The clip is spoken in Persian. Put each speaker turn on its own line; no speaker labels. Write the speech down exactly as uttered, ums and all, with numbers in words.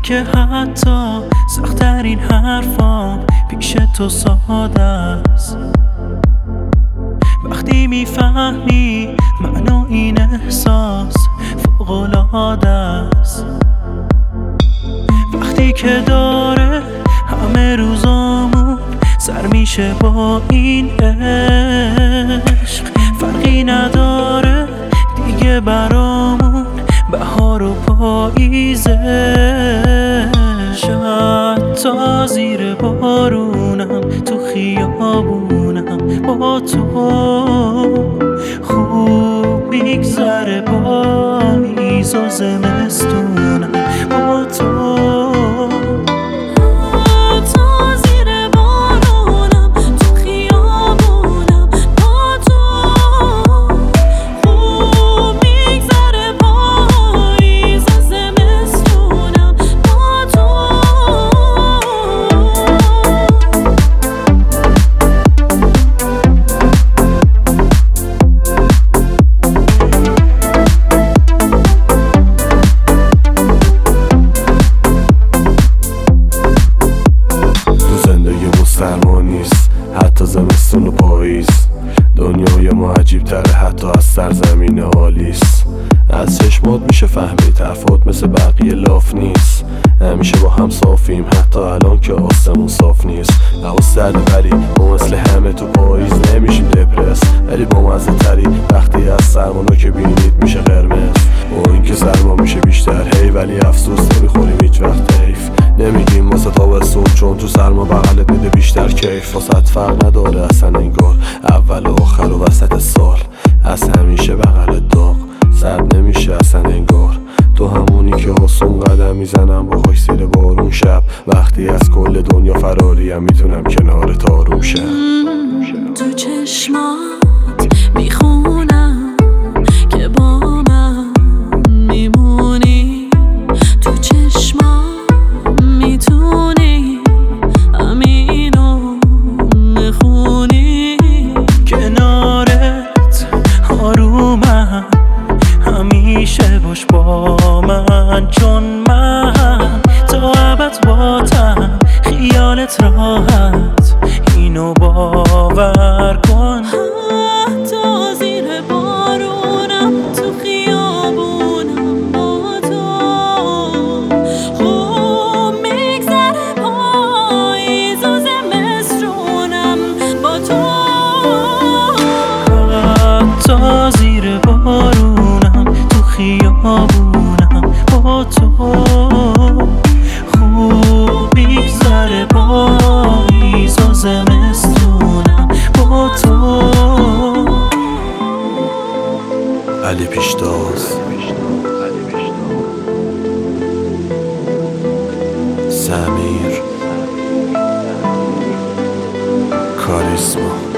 که حتی سخت‌ترین حرفام پیش تو ساده است. وقتی میفهمی معنا این احساس فوق‌العاده است. وقتی که داره همه روزامون سر میشه با این عشق، فرقی نداره دیگه برامون بهار و پاییزه. شاید تا زیر بارونم تو خیابونم با تو خوب میگذره، پاییز و زمستونم با تو.
سرما نیست حتی زمستون و پاییز، دنیای ما عجیب تره حتی از سرزمین آلیس. از چشمات میشه فهمید حرفات مثل بقیه لاف نیست، همیشه با هم صافیم حتی الان که آسمون صاف نیست. هوا سرد ولی ما مثل همه تو پاییز نمیشیم دپرس، ولی با مزه تری وقتی از سرمانو که بینید میشه قرمز. با اینکه سرما میشه بیشتر هی، ولی افسوس نمیخوریم هیچ وقت حیف. نمیگیم واسه تابستون چون تو سرما بغلت میده بیشتر کیف. واسه فرق نداره اصلا انگار اول و آخر و وسط سال، از همیشه بغلت داغ سرد نمیشه اصلا انگار. تو همونی که آسون قدم میزنم با خوش زیر بارون شب، وقتی از کل دنیا فراریم میتونم کنار تاروم شم.
تو چشمات میخونم که با من میمونی، تو چشمات میتونی همینو نخونی.
کنارت آرومم همیشه باش با من، چون من تا ابد باتم خیالت راحت اینو باور کن.
تا زیر بارونم تو خیابونم با تو خوب میگذره، پاییز و زمستونم با تو.
تا زیر بارونم تو خیابونم با تو خوب میگذره، پاییز و زمستونم با تو.
علی پیشتاز، سمیر، کاریسما.